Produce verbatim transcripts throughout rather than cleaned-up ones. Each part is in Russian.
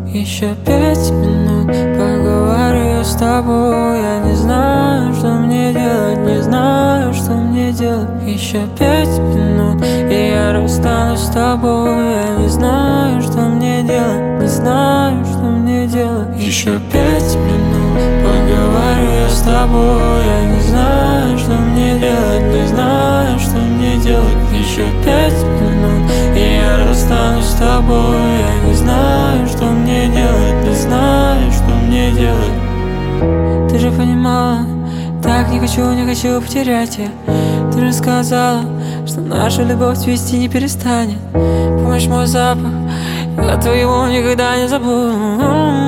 Еще пять минут поговорю с тобой. Я не знаю, что мне делать, не знаю, что мне делать. Еще пять минут, и я расстанусь с тобой. Я не знаю, что мне делать, не знаю, что мне делать. Еще пять минут поговорю я с тобой. Я не знаю, что мне делать, не знаю, что мне делать. Еще пять минут, и я расстанусь с тобой. Я не знаю, что мне делать, не знаю, что мне делать. Ты же понимала, так не хочу, не хочу потерять я. Ты же сказала, что наша любовь цвести не перестанет. Помнишь мой запах, я твоего никогда не забуду.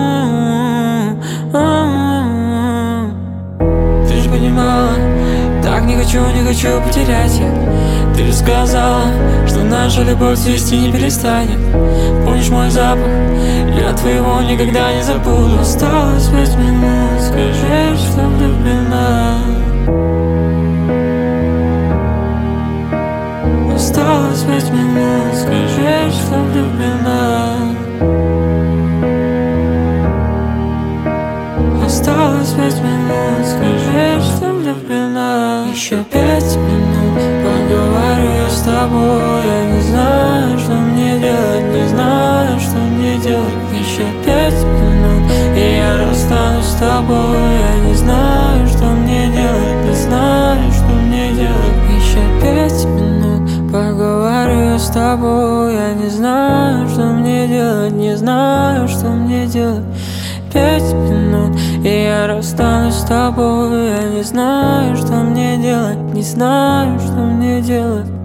Ты же понимала, так не хочу, не хочу потерять я. Ты же сказала, что наша любовь цвести не перестанет. Помнишь мой запах, я твоего никогда не забуду. Осталось пять минут, скажи, что влюблена. Осталось пять минут, скажи, что влюблена. Осталось пять минут, скажи, что влюблена. Еще пять минут поговорю я с тобой. Я не знаю, что мне делать, не знаю, что мне делать. Еще пять минут, и я расстанусь с тобой. Я не знаю, что мне делать, не знаю, что мне делать. Еще пять минут поговорю я с тобой. Я не знаю, что мне делать, не знаю, что мне делать. Пять минут, и я расстанусь с тобой. Я не знаю, что мне делать, не знаю, что мне делать.